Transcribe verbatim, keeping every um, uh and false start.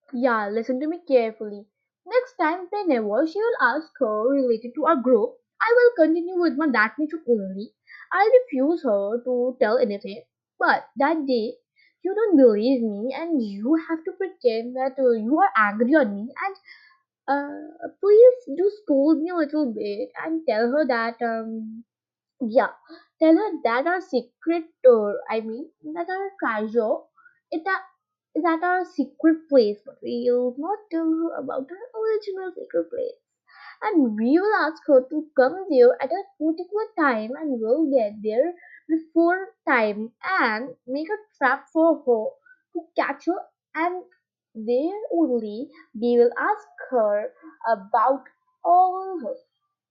Yeah, listen to me carefully. Next time, whenever she will ask her related to our group, I will continue with my that nature only. I'll refuse her to tell anything. But that day, you don't believe me and you have to pretend that uh, you are angry on me and uh, please do scold me a little bit and tell her that um yeah, tell her that our secret, uh, I mean, that our treasure, it a, is at our secret place, but we will not tell her about our original secret place. And we will ask her to come there at a particular time and we'll get there before time and make a trap for her to catch her and there only we will ask her about all her